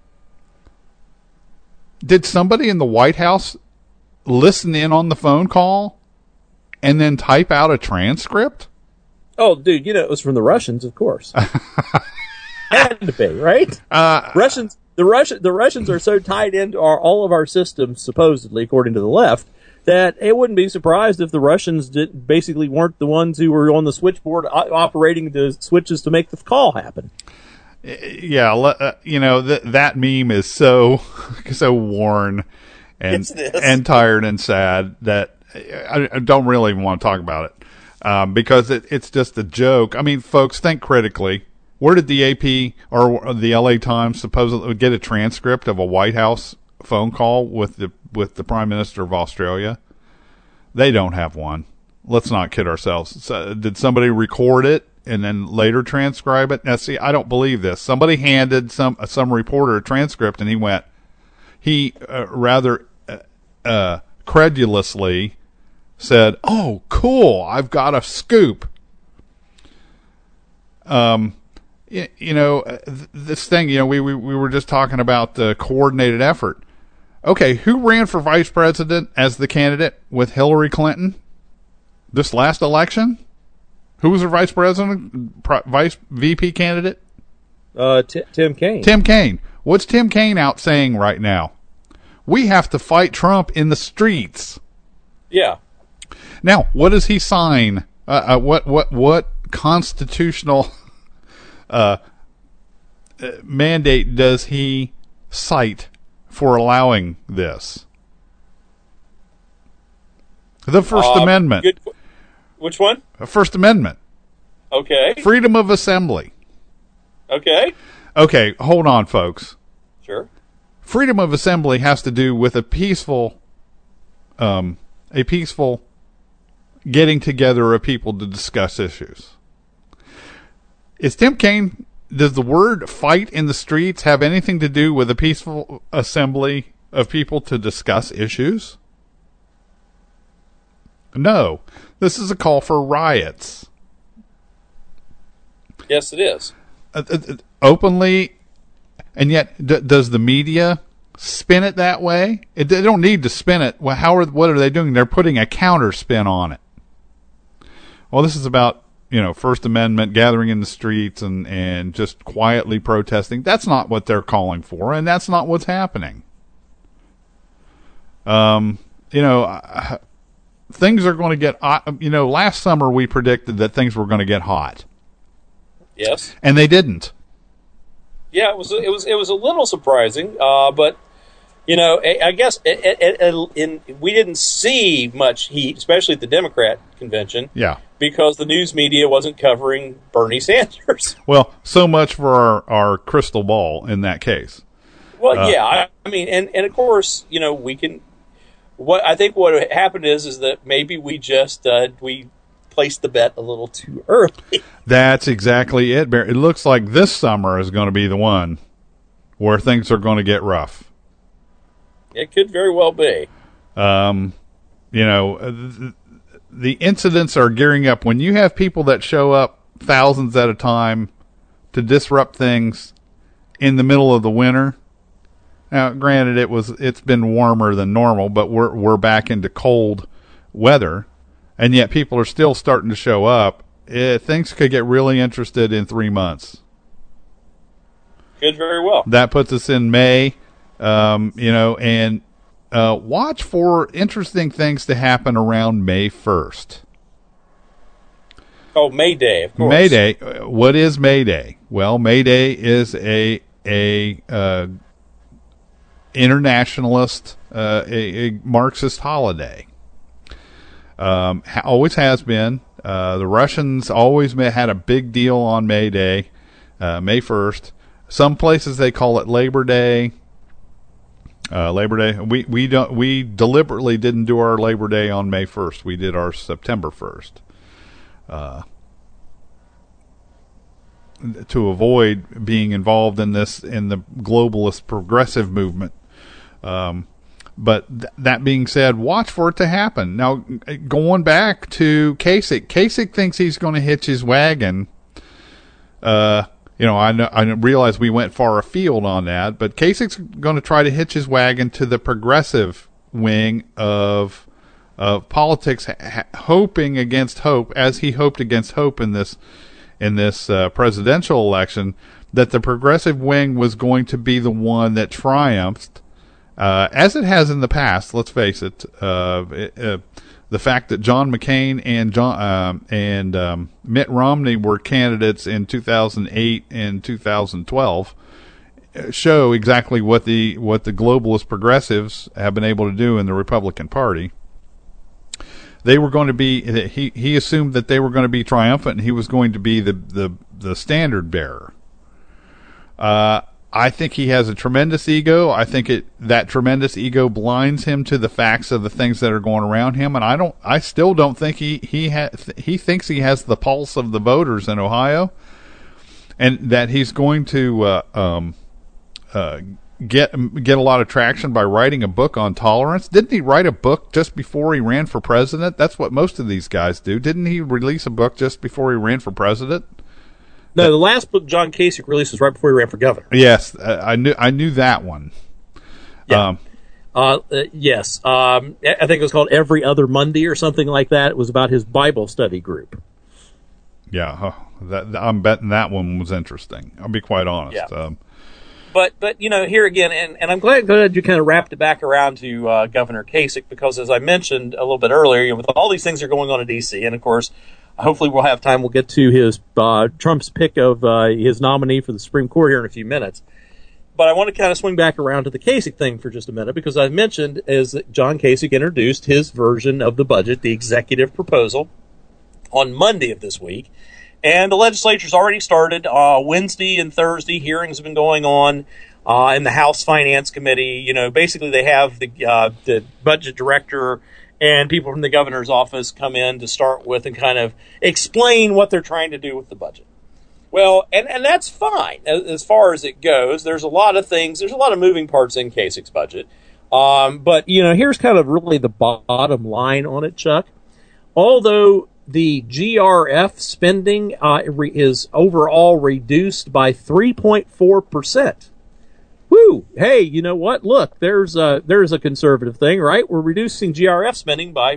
Did somebody in the White House listen in on the phone call and then type out a transcript? Oh, dude, it was from the Russians, of course. Had to be, right? The Russians are so tied into all of our systems, supposedly, according to the left, that it wouldn't be surprised if the Russians basically weren't the ones who were on the switchboard operating the switches to make the call happen. Yeah, that meme is so worn and tired and sad that I don't really even want to talk about it because it's just a joke. I mean, folks, think critically. Where did the AP or the LA Times supposedly get a transcript of a White House phone call with the Prime Minister of Australia? They don't have one. Let's not kid ourselves. So, did somebody record it and then later transcribe it? Now, see, I don't believe this. Somebody handed some reporter a transcript, and he rather credulously said, "Oh, cool! I've got a scoop." This thing, we were just talking about the coordinated effort. Okay, who ran for vice president as the candidate with Hillary Clinton this last election? Who was her vice VP candidate? Tim Kaine. Tim Kaine. What's Tim Kaine out saying right now? We have to fight Trump in the streets. Yeah. Now, what does he sign? What constitutional mandate does he cite for allowing this? The First Amendment. Which one? First Amendment. Okay. Freedom of assembly. Okay. Okay, hold on, folks. Sure. Freedom of assembly has to do with a peaceful getting together of people to discuss issues. Does the word fight in the streets have anything to do with a peaceful assembly of people to discuss issues? No. This is a call for riots. Yes, it is. Openly, and yet does the media spin it that way? They don't need to spin it. Well, what are they doing? They're putting a counter spin on it. Well, this is about First Amendment, gathering in the streets and just quietly protesting. That's not what they're calling for, and that's not what's happening. Things are going to get, last summer we predicted that things were going to get hot. Yes. And they didn't. Yeah, it was a little surprising, but I guess we didn't see much heat, especially at the Democrat convention. Yeah. Because the news media wasn't covering Bernie Sanders. Well, so much for our crystal ball in that case. Well, yeah, I mean, and of course, we can. What I think what happened is that maybe we just we placed the bet a little too early. That's exactly it, Barry. It looks like this summer is going to be the one where things are going to get rough. It could very well be. The incidents are gearing up. When you have people that show up thousands at a time to disrupt things in the middle of the winter. Now, granted, it's been warmer than normal, but we're back into cold weather, and yet people are still starting to show up. Things could get really interested in 3 months. Could very well. That puts us in May, and watch for interesting things to happen around May 1st. Oh, May Day, of course. May Day. What is May Day? Well, May Day is a internationalist, a Marxist holiday. Always has been. The Russians always had a big deal on May Day, May 1st. Some places they call it Labor Day. Labor Day. We deliberately didn't do our Labor Day on May 1st. We did our September 1st. To avoid being involved in the globalist progressive movement. But that being said, watch for it to happen. Now, going back to Kasich, Kasich thinks he's going to hitch his wagon. I realize we went far afield on that, but Kasich's going to try to hitch his wagon to the progressive wing of politics, hoping against hope, as he hoped against hope in this presidential election, that the progressive wing was going to be the one that triumphed. As it has in the past, let's face it, the fact that John McCain and Mitt Romney were candidates in 2008 and 2012 show exactly what the globalist progressives have been able to do in the Republican Party. They were going to be. He assumed that they were going to be triumphant, and he was going to be the standard bearer. I think he has a tremendous ego. I think that tremendous ego blinds him to the facts of the things that are going around him. And I still don't think he thinks he has the pulse of the voters in Ohio, and that he's going to get a lot of traction by writing a book on tolerance. Didn't he write a book just before he ran for president? That's what most of these guys do. Didn't he release a book just before he ran for president? No, the last book John Kasich released was right before he ran for governor. Yes, I knew that one. Yeah. Yes. I think it was called Every Other Monday or something like that. It was about his Bible study group. Yeah, I'm betting that one was interesting. I'll be quite honest. Yeah. But here again, and I'm glad you kind of wrapped it back around to Governor Kasich, because as I mentioned a little bit earlier, with all these things that are going on in D.C., and of course, hopefully we'll have time. We'll get to his Trump's pick of his nominee for the Supreme Court here in a few minutes. But I want to kind of swing back around to the Kasich thing for just a minute, because I mentioned is that John Kasich introduced his version of the budget, the executive proposal, on Monday of this week. And the legislature's already started. Wednesday and Thursday hearings have been going on in the House Finance Committee. Basically they have the budget director and people from the governor's office come in to start with and kind of explain what they're trying to do with the budget. Well, and that's fine as far as it goes. There's a lot of things. There's a lot of moving parts in Kasich's budget. But here's kind of really the bottom line on it, Chuck. Although the GRF spending is overall reduced by 3.4%. Woo! Hey, you know what? Look, there's a conservative thing, right? We're reducing GRF spending by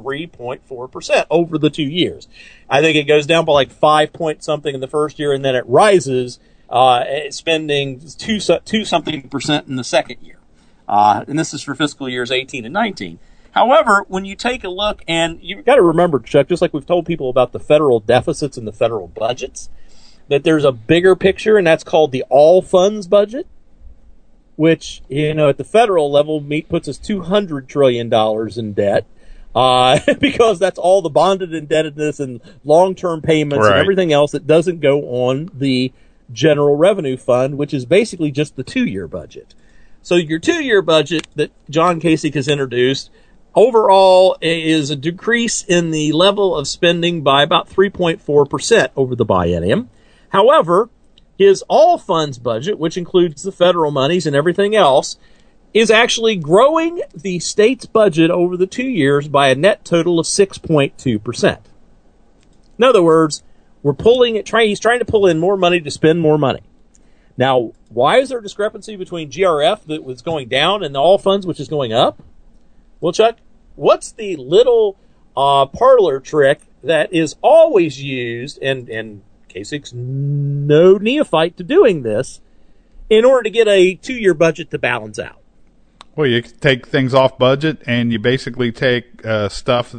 3.4% over the 2 years. I think it goes down by like 5 point something in the first year, and then it rises, spending 2 something percent in the second year. And this is for fiscal years 18 and 19. However, when you take a look, and you've got to remember, Chuck, just like we've told people about the federal deficits and the federal budgets, that there's a bigger picture, and that's called the all funds budget, which, at the federal level puts us $200 trillion in debt, because that's all the bonded indebtedness and long-term payments and everything else that doesn't go on the general revenue fund, which is basically just the 2-year budget. So your 2-year budget that John Kasich has introduced overall is a decrease in the level of spending by about 3.4% over the biennium. However, his all funds budget, which includes the federal monies and everything else, is actually growing the state's budget over the 2 years by a net total of 6.2%. In other words, he's trying to pull in more money to spend more money. Now, why is there a discrepancy between GRF that was going down and the all funds, which is going up? Well, Chuck, what's the little parlor trick that is always used, and Kasich's no neophyte to doing this, in order to get a 2-year budget to balance out? Well, you take things off budget, and you basically take stuff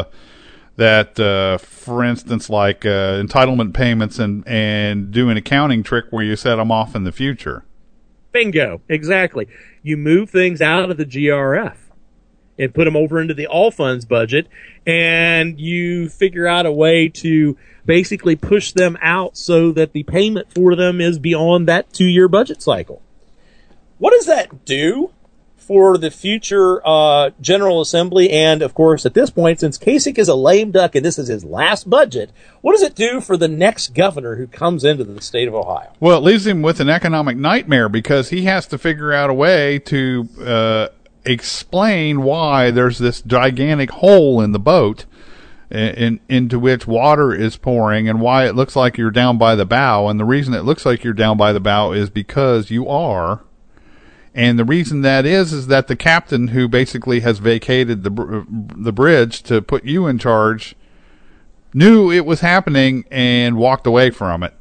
that, for instance, like entitlement payments, and do an accounting trick where you set them off in the future. Bingo, exactly. You move things out of the GRF and put them over into the all funds budget, and you figure out a way to basically push them out so that the payment for them is beyond that 2-year budget cycle. What does that do for the future General Assembly? And, of course, at this point, since Kasich is a lame duck and this is his last budget, what does it do for the next governor who comes into the state of Ohio? Well, it leaves him with an economic nightmare, because he has to figure out a way to explain why there's this gigantic hole in the boat into which water is pouring, and why it looks like you're down by the bow. And the reason it looks like you're down by the bow is because you are. And the reason that is that the captain, who basically has vacated the bridge to put you in charge, knew it was happening and walked away from it.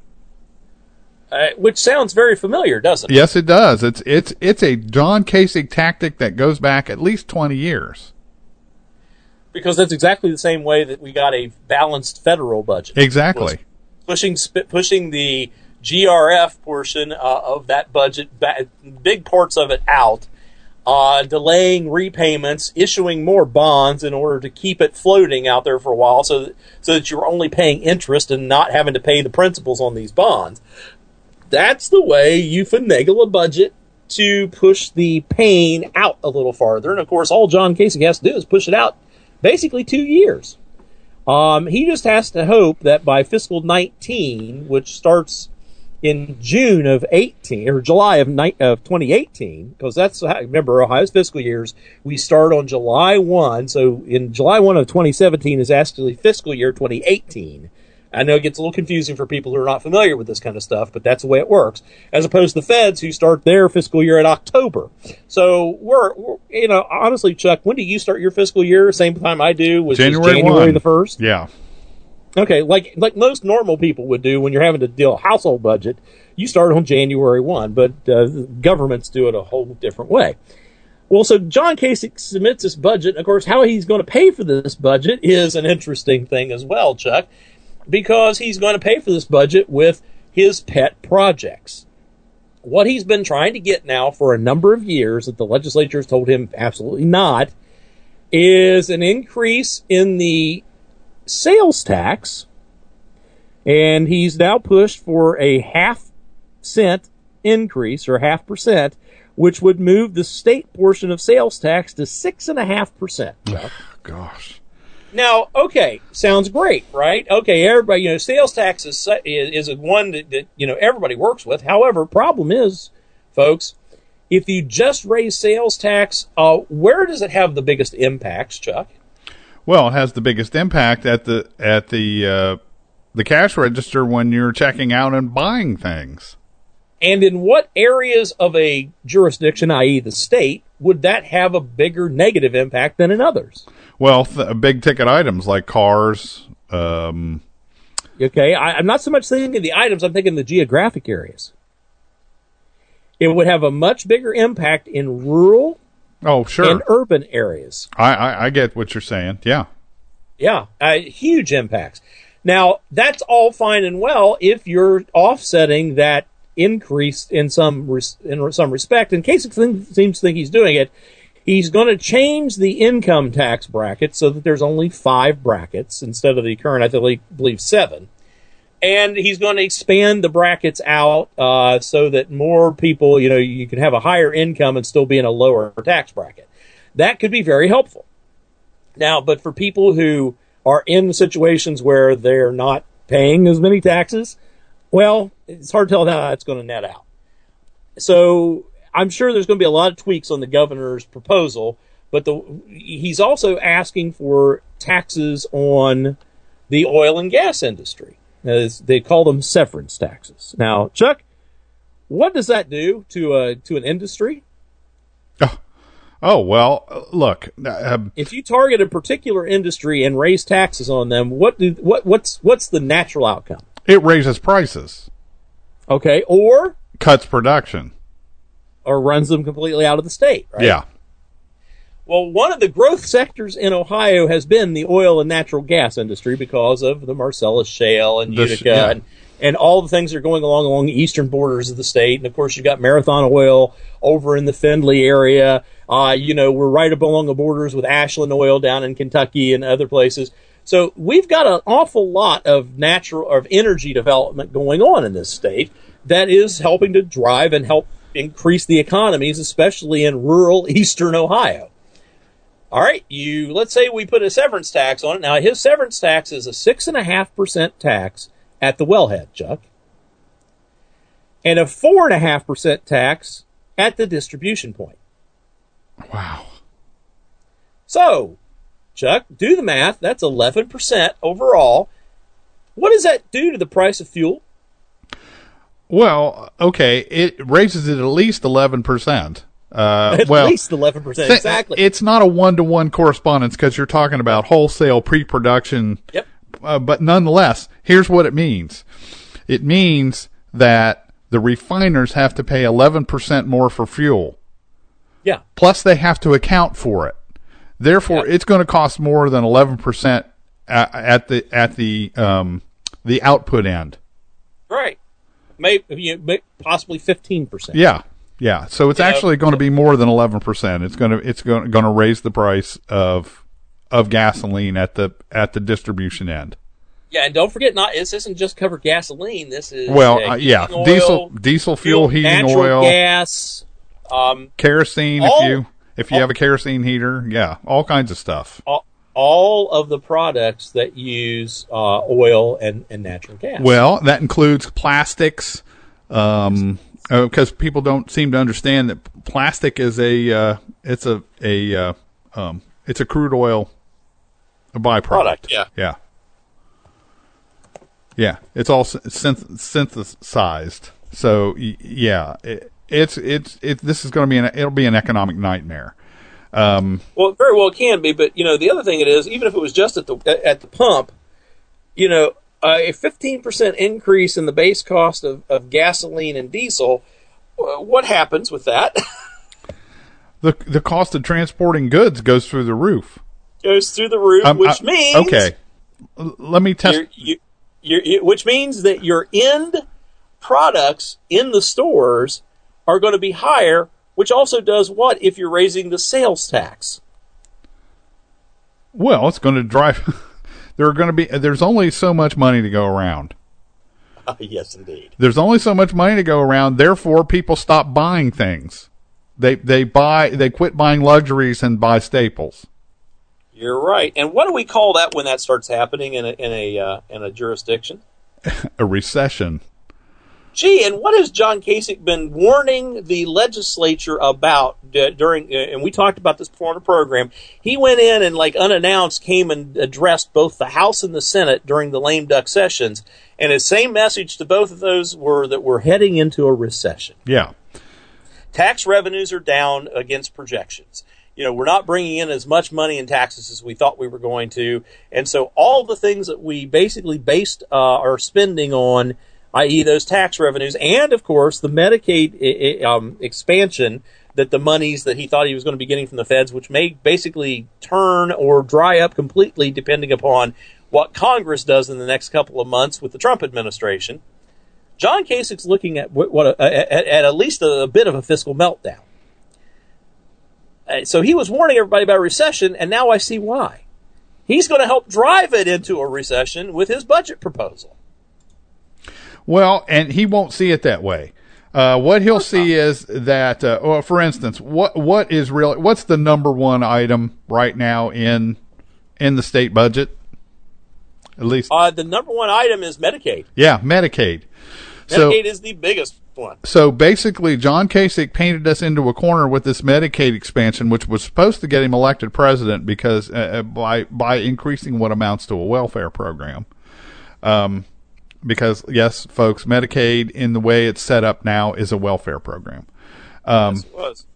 Which sounds very familiar, doesn't it? Yes, it does. It's a John Kasich tactic that goes back at least 20 years. Because that's exactly the same way that we got a balanced federal budget. Exactly. Pushing the GRF portion of that budget, big parts of it out, delaying repayments, issuing more bonds in order to keep it floating out there for a while so that you're only paying interest and not having to pay the principals on these bonds. That's the way you finagle a budget to push the pain out a little farther. And, of course, all John Kasich has to do is push it out basically 2 years. He just has to hope that by fiscal 19, which starts in June of 18 or July of 2018, because that's how, remember, Ohio's fiscal years, we start on July 1. So in July 1 of 2017 is actually fiscal year 2018. I know it gets a little confusing for people who are not familiar with this kind of stuff, but that's the way it works. As opposed to the feds, who start their fiscal year in October. So we're honestly, Chuck, when do you start your fiscal year? Same time I do, which is January the 1st. Yeah. Okay, like most normal people would do when you're having to deal a household budget, you start on January 1, but governments do it a whole different way. Well, so John Kasich submits this budget. Of course, how he's going to pay for this budget is an interesting thing as well, Chuck, because he's going to pay for this budget with his pet projects. What he's been trying to get now for a number of years that the legislature has told him absolutely not is an increase in the sales tax, and he's now pushed for a 0.5 cent increase, or 0.5%, which would move the state portion of sales tax to 6.5%. Gosh. Now, okay, sounds great, right? Okay, everybody, sales tax is a one that everybody works with. However, problem is, folks, if you just raise sales tax, where does it have the biggest impacts, Chuck? Well, it has the biggest impact at the cash register when you're checking out and buying things. And in what areas of a jurisdiction, i.e. the state, would that have a bigger negative impact than in others? Well, big ticket items like cars. Okay, I'm not so much thinking of the items, I'm thinking the geographic areas. It would have a much bigger impact in rural and urban areas. I get what you're saying, yeah. Yeah, huge impacts. Now, that's all fine and well if you're offsetting that increase in some respect. And Kasich seems to think he's doing it. He's going to change the income tax bracket so that there's only 5 brackets instead of the current, I believe, 7. And he's going to expand the brackets out so that more people, you can have a higher income and still be in a lower tax bracket. That could be very helpful. Now, but for people who are in situations where they're not paying as many taxes, well, it's hard to tell how that's going to net out. So I'm sure there's going to be a lot of tweaks on the governor's proposal, but he's also asking for taxes on the oil and gas industry. They call them severance taxes. Now, Chuck, what does that do to an industry? Oh well, look. If you target a particular industry and raise taxes on them, what's the natural outcome? It raises prices. Okay, or cuts production. Or runs them completely out of the state, right? Yeah. Well, one of the growth sectors in Ohio has been the oil and natural gas industry because of the Marcellus Shale and Utica and all the things that are going along the eastern borders of the state. And, of course, you've got Marathon Oil over in the Findlay area. We're right up along the borders with Ashland Oil down in Kentucky and other places. So we've got an awful lot of energy development going on in this state that is helping to drive and help increase the economies, especially in rural eastern Ohio. All right, let's say we put a severance tax on it. Now, his severance tax is a 6.5% tax at the wellhead, Chuck, and a 4.5% tax at the distribution point. Wow. So, Chuck, do the math. That's 11% overall. What does that do to the price of fuel? Well, okay, it raises it at least 11%. At least 11%, exactly. It's not a one-to-one correspondence because you're talking about wholesale pre-production. Yep. But nonetheless, here's what it means. It means that the refiners have to pay 11% more for fuel. Yeah. Plus, they have to account for it. Therefore, it's going to cost more than 11% at the output end. Right. Maybe possibly 15%. Yeah. So it's actually going to be more than 11%. It's going to raise the price of gasoline at the distribution end. Yeah, and don't forget, this isn't just cover gasoline. This is oil, diesel fuel, heating natural oil, gas, kerosene. If you have a kerosene heater, all kinds of stuff. All of the products that use oil and natural gas. Well, that includes plastics, because people don't seem to understand that plastic is it's a crude oil byproduct. Yeah. It's all synthesized. So this is going to it'll be an economic nightmare. Well, it very well can be, but the other thing it is, even if it was just at the pump, a 15% increase in the base cost of gasoline and diesel, what happens with that? The cost of transporting goods goes through the roof. Goes through the roof, which means okay. Let me test. Which means that your end products in the stores are going to be higher. Which also does what if you're raising the sales tax? Well, it's going to drive. There's only so much money to go around. Yes, indeed. There's only so much money to go around. Therefore, people stop buying things. They quit buying luxuries and buy staples. You're right. And what do we call that when that starts happening in a jurisdiction? A recession. Gee, and what has John Kasich been warning the legislature about during, and we talked about this before in the program, he went in and unannounced came and addressed both the House and the Senate during the lame duck sessions, and his same message to both of those were that we're heading into a recession. Yeah. Tax revenues are down against projections. We're not bringing in as much money in taxes as we thought we were going to, and so all the things that we basically based our spending on, i.e. those tax revenues, and, of course, the Medicaid expansion, that the monies that he thought he was going to be getting from the feds, which may basically turn or dry up completely depending upon what Congress does in the next couple of months with the Trump administration. John Kasich's looking at at least a bit of a fiscal meltdown. So he was warning everybody about a recession, and now I see why. He's going to help drive it into a recession with his budget proposal. Well, and he won't see it that way. What he'll see is that, for instance, what's the number one item right now in the state budget? At least the number one item is Medicaid. Yeah, Medicaid. Medicaid is the biggest one. So basically, John Kasich painted us into a corner with this Medicaid expansion, which was supposed to get him elected president because by increasing what amounts to a welfare program. Because, yes, folks, Medicaid, in the way it's set up now, is a welfare program. Yes, it was.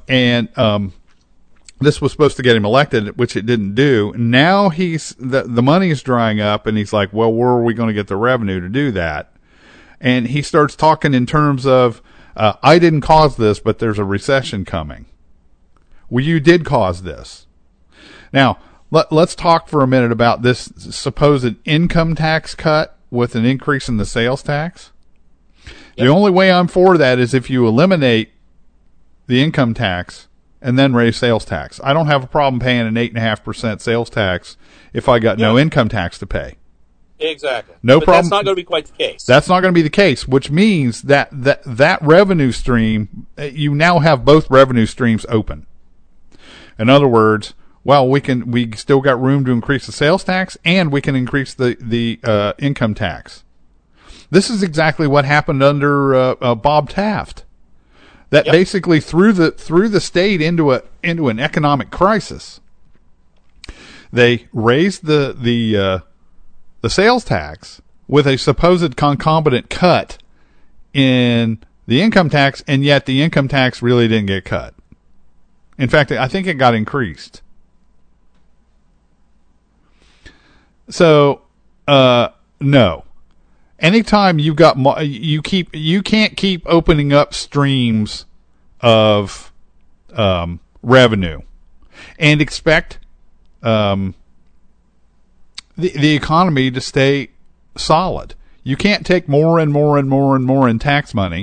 This was supposed to get him elected, which it didn't do. Now the money is drying up, and he's like, well, where are we going to get the revenue to do that? And he starts talking in terms of, I didn't cause this, but there's a recession coming. Well, you did cause this. Now, let's talk for a minute about this supposed income tax cut with an increase in the sales tax. Yep. The only way I'm for that is if you eliminate the income tax and then raise sales tax. I don't have a problem paying an 8.5% sales tax if I got no income tax to pay. Exactly. No but problem. That's not going to be quite the case. That's not going to be the case, which means that revenue stream, you now have both revenue streams open. In other words, well, we still got room to increase the sales tax, and we can increase the income tax. This is exactly what happened under Bob Taft. That basically threw the state into an economic crisis. They raised the sales tax with a supposed concomitant cut in the income tax, and yet the income tax really didn't get cut. In fact, I think it got increased. So, no. Anytime you've got you can't keep opening up streams of revenue and expect the economy to stay solid. You can't take more and more and more and more in tax money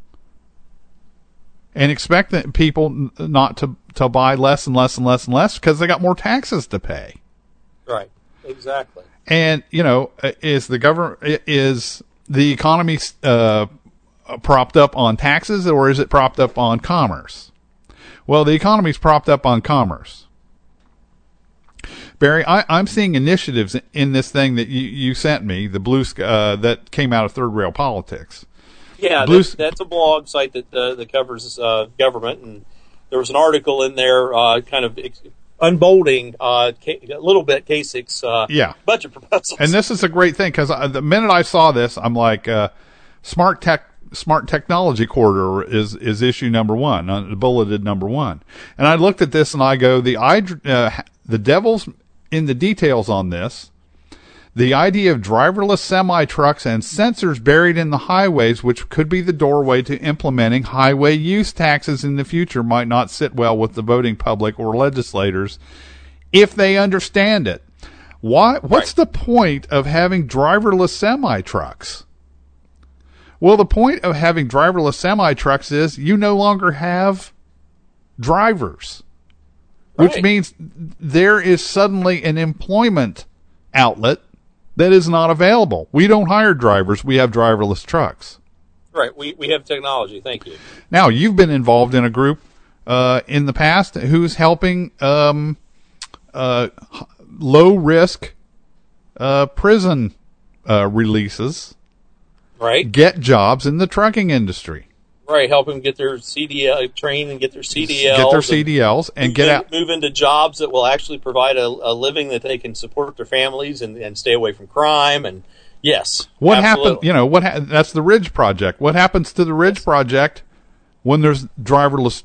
and expect that people not to buy less and less and less and less because they got more taxes to pay. Right. Exactly. And, is the economy propped up on taxes, or is it propped up on commerce? Well, the economy's propped up on commerce. Barry, I'm seeing initiatives in this thing that you sent me, the Blue Sky, that came out of Third Rail Politics. Yeah, that's a blog site that covers government, and there was an article in there kind of unbolding a little bit Kasich's budget proposals. And this is a great thing because the minute I saw this, I'm like, smart technology corridor is issue number 1, bulleted number 1. And I looked at this and I go, the devil's in the details on this. The idea of driverless semi-trucks and sensors buried in the highways, which could be the doorway to implementing highway use taxes in the future, might not sit well with the voting public or legislators if they understand it. What's the point of having driverless semi-trucks? Well, the point of having driverless semi-trucks is you no longer have drivers, which means there is suddenly an employment outlet that is not available. We don't hire drivers. We have driverless trucks. Right. We have technology. Thank you. Now, you've been involved in a group in the past who's helping low-risk prison releases get jobs in the trucking industry. Right, help them get their CDL, train and get their CDLs. Get their CDLs and get out. Move into jobs that will actually provide a living that they can support their families and stay away from crime. And yes, what happened? That's the Ridge Project. What happens to the Ridge Project when there's driverless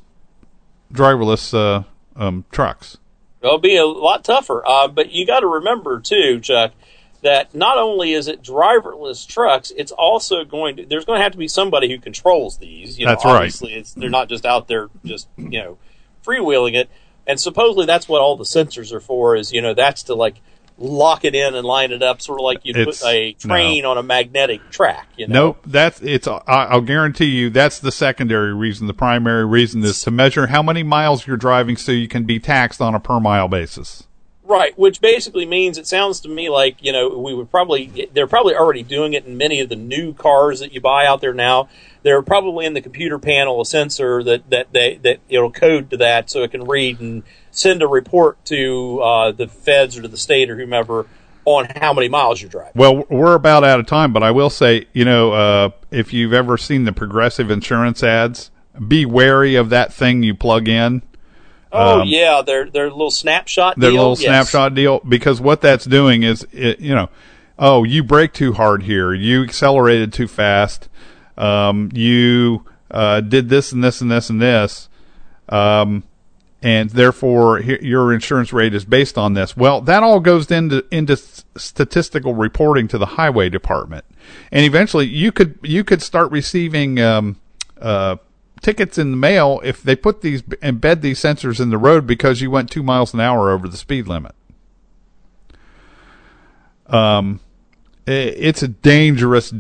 trucks? It'll be a lot tougher. But you got to remember too, Chuck, that not only is it driverless trucks, it's also there's going to have to be somebody who controls these. That's obviously right. They're not just out there just, freewheeling it. And supposedly that's what all the sensors are for is, that's to like lock it in and line it up, sort of like you put a train on a magnetic track. Nope, I'll guarantee you that's the secondary reason. The primary reason is to measure how many miles you're driving so you can be taxed on a per mile basis. Right, which basically means it sounds to me like, they're probably already doing it in many of the new cars that you buy out there now. They're probably in the computer panel a sensor that it'll code to that so it can read and send a report to the feds or to the state or whomever on how many miles you're driving. Well, we're about out of time, but I will say, if you've ever seen the Progressive insurance ads, be wary of that thing you plug in. Oh, yeah, their little snapshot deal. Their little snapshot deal, because what that's doing is, you braked too hard here, you accelerated too fast, you did this and this and this and this, and therefore your insurance rate is based on this. Well, that all goes into statistical reporting to the highway department, and eventually you could start receiving tickets in the mail if they embed these sensors in the road because you went 2 miles an hour over the speed limit. It's a dangerous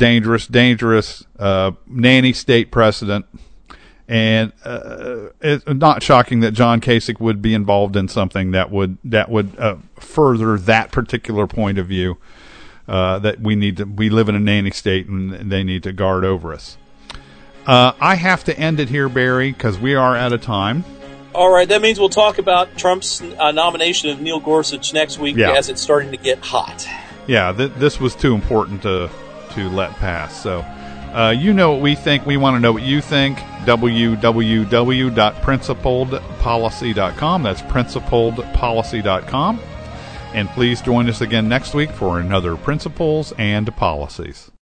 nanny state precedent, and it's not shocking that John Kasich would be involved in something that would further that particular point of view. That we live in a nanny state and they need to guard over us. I have to end it here, Barry, because we are out of time. All right, that means we'll talk about Trump's nomination of Neil Gorsuch next week as it's starting to get hot. Yeah, this was too important to let pass. So, what we think. We want to know what you think. www.principledpolicy.com. That's principledpolicy.com. And please join us again next week for another Principles and Policies.